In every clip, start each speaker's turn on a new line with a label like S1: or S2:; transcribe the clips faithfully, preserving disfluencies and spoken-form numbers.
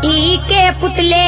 S1: माटी के पुतले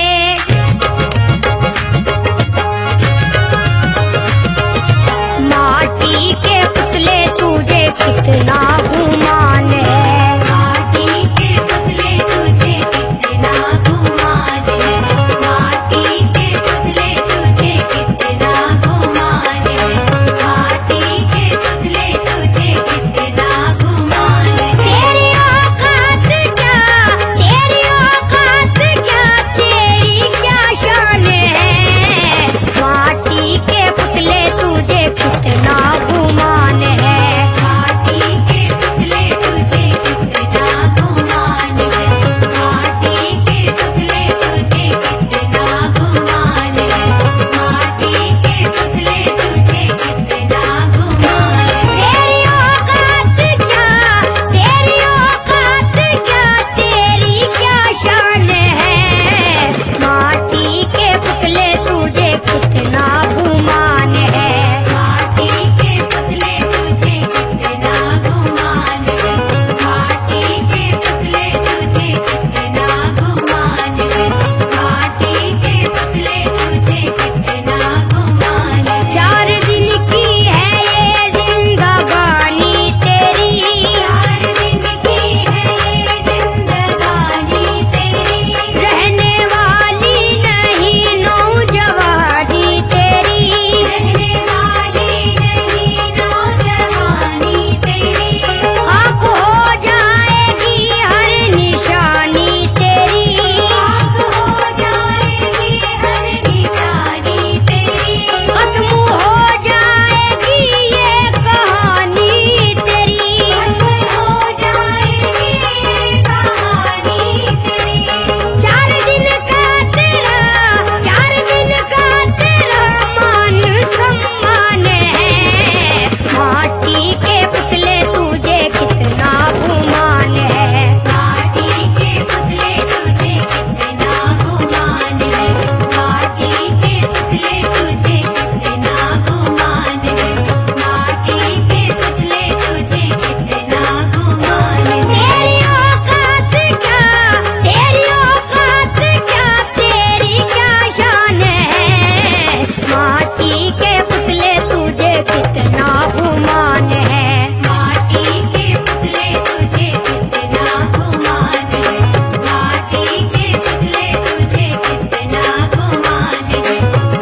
S1: माटी के पुतले तुझे कितना गुमान है।
S2: माटी के पुतले तुझे कितना गुमान है। माटी के पुतले तुझे कितना गुमान है। माटी के पुतले तुझे कितना गुमान है।
S1: तेरी औकात क्या तेरी औकात क्या तेरी क्या शान है। माटी के पुतले तुझे कितना गुमान है।
S2: माटी के पुतले तुझे कितना गुमान है। माटी के पुतले तुझे कितना गुमान है। माटी के पुतले तुझे कितना गुमान है।
S1: तेरी औकात क्या तेरी औकात क्या तेरी क्या शान है। माटी के पुतले तुझे कितना गुमान है।
S2: माटी के पुतले तुझे कितना गुमान है। माटी के पुतले तुझे कितना गुमान है। माटी के पुतले तुझे कितना गुमान है।
S1: चार दिन की है ये जिंदगानी तेरी।
S2: चार दिन की है ये जिंदगानी तेरी।
S1: रहने वाली नहीं नौजवानी तेरी।
S2: रहने वाली नहीं नौजवानी तेरी।
S1: खाक हो जाएगी हर निशानी तेरी।
S2: खाक हो जाएगी हर निशानी तेरी।
S1: खत्म हो जाएगी ये कहानी तेरी।
S2: खत्म हो जाएगी ये कहानी तेरी।
S1: चार दिन का तेरा चार दिन का तेरा मान सम्मान है। माटी के पुतले तुझे कितना गुमान है।
S2: माटी के पुतले तुझे कितना गुमान है। माटी के पुतले तुझे कितना गुमान है। माटी के पुतले तुझे कितना गुमान है।
S1: तेरी औकात क्या तेरी औकात क्या तेरी क्या शान है। माटी के पुतले तुझे कितना गुमान है।
S2: माटी के पुतले तुझे कितना गुमान है। माटी के पुतले तुझे कितना गुमान है।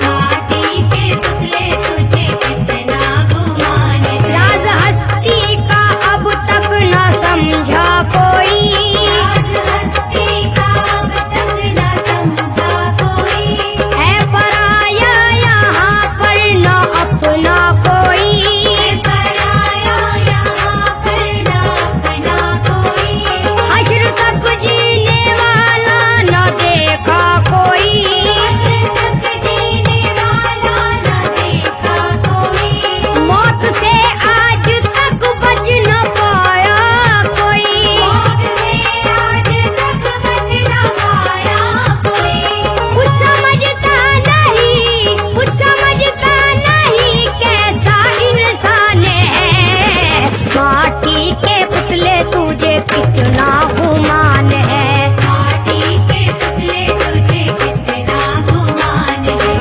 S2: माटी के पुतले तुझे कितना गुमान है।
S1: राज हस्ती का अब तक न समझा कोई।
S2: राज हस्ती का अब तक न समझा कोई।
S1: है पराया यहाँ पर न अपना कोई।
S2: है पराया यहाँ पर न अपना कोई।
S1: हश्र तक जीने वाला न देखा कोई।
S2: हश्र तक जीने वाला न देखा कोई।
S1: मौत से आज तक बच न पाया कोई।
S2: मौत से आज तक बच न पाया कोई।
S1: कुछ समझता नहीं कुछ समझता नहीं कैसा इंसान है। माटी के पुतले तुझे कितना गुमान है।
S2: माटी के पुतले तुझे कितना गुमान है।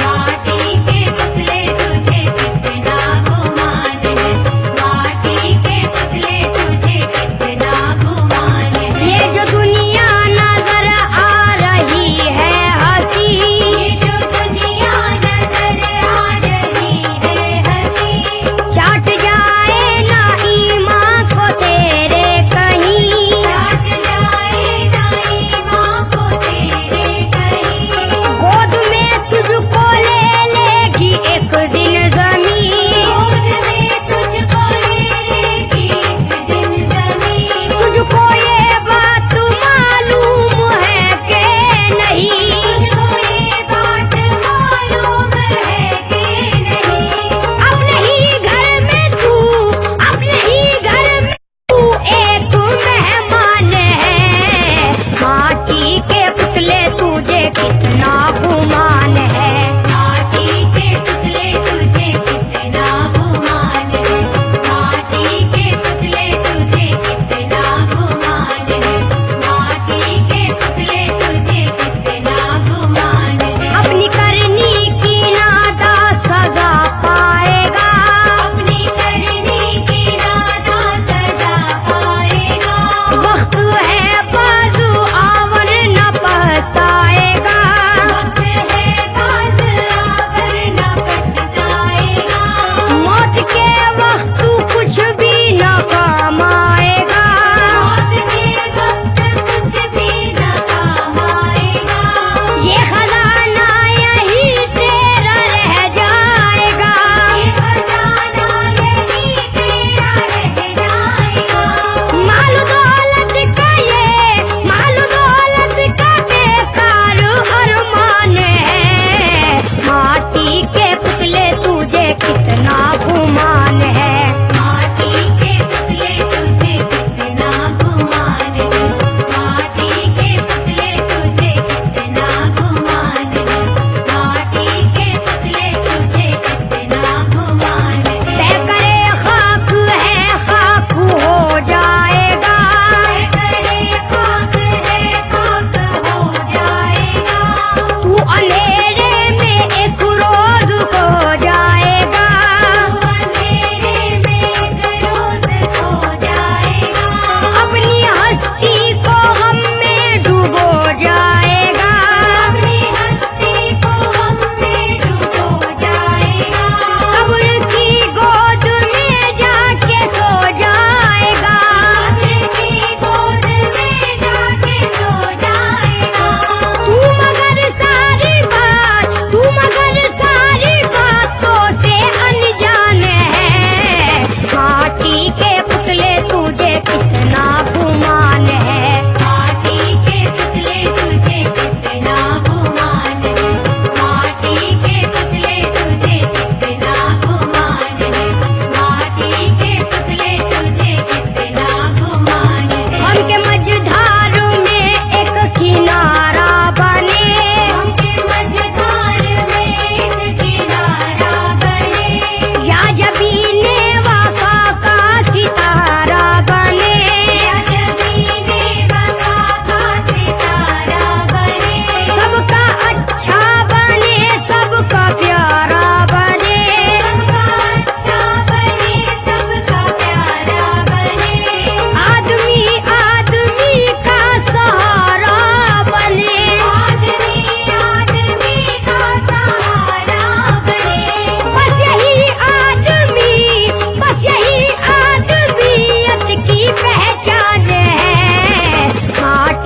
S2: माटी के पुतले तुझे कितना गुमान है। माटी के पुतले तुझे कितना गुमान है।
S1: ये जो दुनिया नजर आ रही है हंसी।
S2: ये जो दुनिया नजर आ रही है हंसी।
S1: चाट जाए ना ईमान को तेरे कहीं।
S2: चाट जाए नाई माँ को तेरे कहीं।
S1: गोद में तुझको ले लेगी एक दिन जमीन।
S2: गोद में तुझको ले लेगी एक दिन ज़मीन।
S1: तुझको ये बात मालूम है कि नहीं।
S2: तुझको ये बात मालूम है कि नहीं।
S1: अपने ही घर में तू अपने ही घर में तू एक मेहमान है। माटी के पुतले तुझे कितना गुमान है।
S2: माटी के पुतले तुझे कितना गुमान है। माटी के पुतले तुझे कितना गुमान है। माटी के पुतले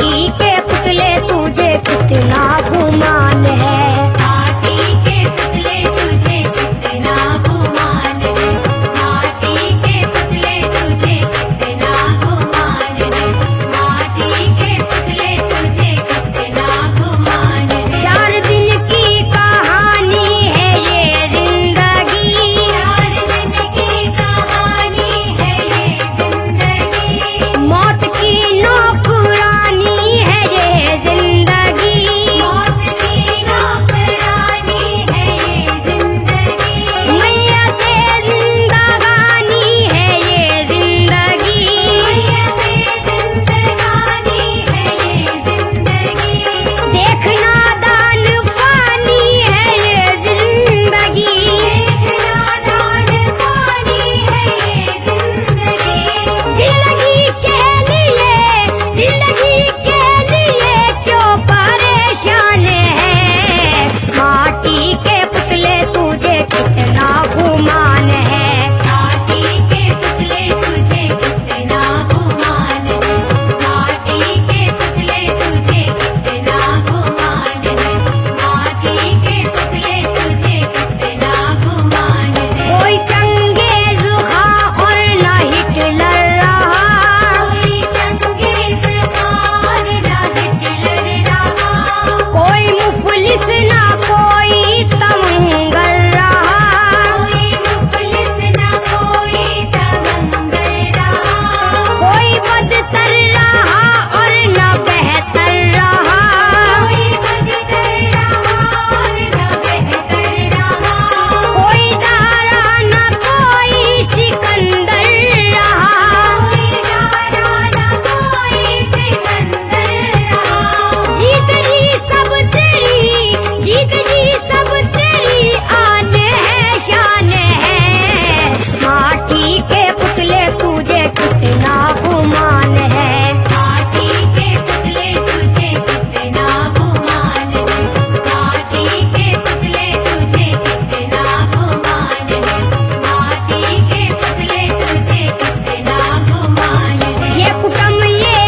S1: माटी के पुतले तुझे कितना गुमान है।
S2: माटी के पुतले तुझे कितना गुमान है। माटी के पुतले तुझे कितना गुमान है। माटी के पुतले तुझे कितना गुमान है।
S1: चार दिन की कहानी है ये जिंदगी,
S2: चार दिन की कहानी है ये जिंदगी।
S1: मौत की नौकरानी है ये जिंदगी,
S2: मौत की नौकरानी है ये जिंदगी।
S1: मैयत जिंदगानी है ये जिंदगी,
S2: मैयत जिंदगानी है ये जिंदगी।
S1: देखना दान फानी है ये जिंदगी,
S2: देखना दान पानी है ये जिंदगी।
S1: जिंदगी के लिए जिंदगी के लिए क्यों परेशान है। माटी के पुतले तुझे कितना गुमान है।
S2: माटी के पुतले तुझे कितना गुमान है। माटी के पुतले तुझे कितना गुमान है। माटी के पुतले तुझे कितना गुमान है।
S1: कोई चंगेज खां और न हिटलर रहा,
S2: कोई चंगेज खान ना हिटलर रहा।
S1: कोई मुफलिस ना कोई तमंगर रहा,
S2: कोई मुफलिस ना कोई तमंगर रहा।
S1: कोई बदतर रहा और न बेहतर रहा,
S2: कोई बदतर रहा और न बेहतर रहा।
S1: कोई दारा न कोई सिकंदर रहा,
S2: कोई दारा न कोई सिकंदर रहा।
S1: जीत जी सब तेरी जीत जी सब तेरी आन है शान है। माटी के पुतले तुझे कितना गुमान है।
S2: माटी के पुतले तुझे कितना गुमान है। माटी के पुतले तुझे कितना गुमान है। माटी के पुतले तुझे कितना गुमान है।
S1: ये कुटुंब ये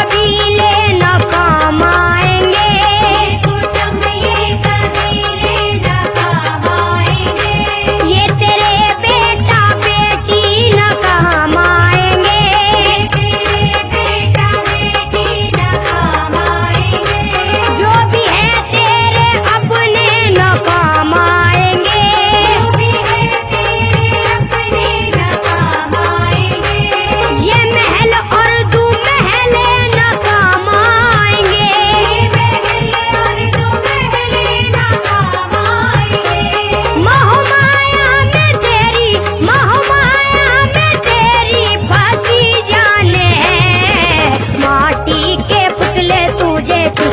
S1: कबीले न काम आएंगे,
S2: ये कुटुंब ये कबीले न काम आएंगे।
S1: ये तेरे बेटा बेटी न काम आएंगे,
S2: ये तेरे बेटा बेटी न काम आएंगे।
S1: जो भी है तेरे अपने न काम आएंगे।
S2: जो भी है तेरे अपने न काम आएंगे।
S1: ये महल और दू महल न काम आएंगे,
S2: ये महल और दो महल न काम आएंगे।
S1: मोहमाया में तेरी मोहमाया में तेरी फंसी जाने है। माटी के पुतले तुझे